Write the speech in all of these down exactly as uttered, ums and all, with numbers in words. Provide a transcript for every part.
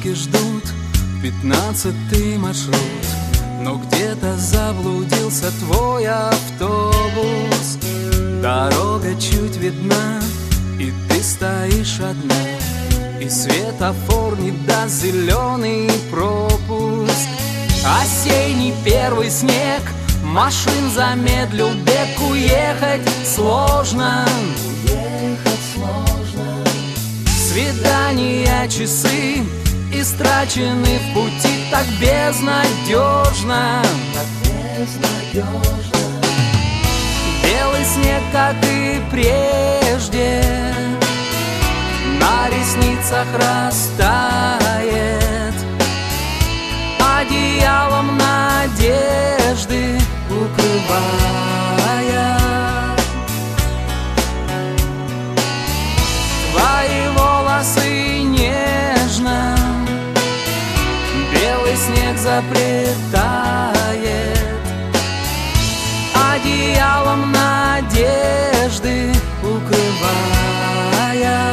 Стрелки ждут пятнадцатый маршрут, но где-то заблудился твой автобус. Дорога чуть видна, и ты стоишь одна, и светофор не даст зеленый пропуск. Осенний первый снег машин замедлил бег, уехать сложно. Уехать сложно. Свидания, часы истрачены в пути так безнадежно. Так безнадежно. Белый снег, как и прежде, на ресницах растает, одеялом надежды укрывая. Твои волосы нежно белый снег заплетает, одеялом надежды укрывая.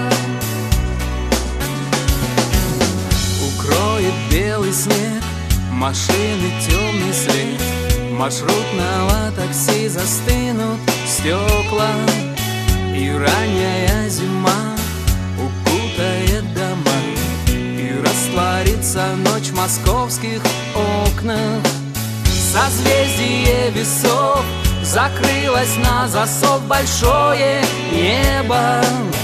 Укроет белый снег машины темный след, маршрутного такси застынут стекла, и ранняя зима укутает дома, и растворится ночь в московских окнах. Созвездие весов закрылось на засов, большое небо,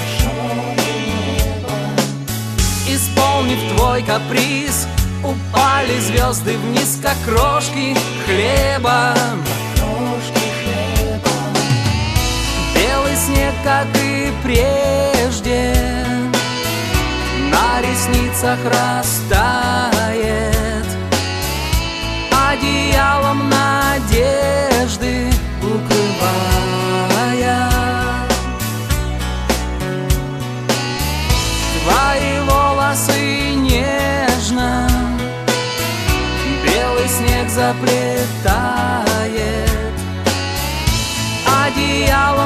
исполнив твой каприз, упали звезды вниз, как крошки хлеба. Белый снег, как и прежде, на ресницах растает, одеялом надежды укрывая. Твои волосы нежно белый снег заплетает, одеялом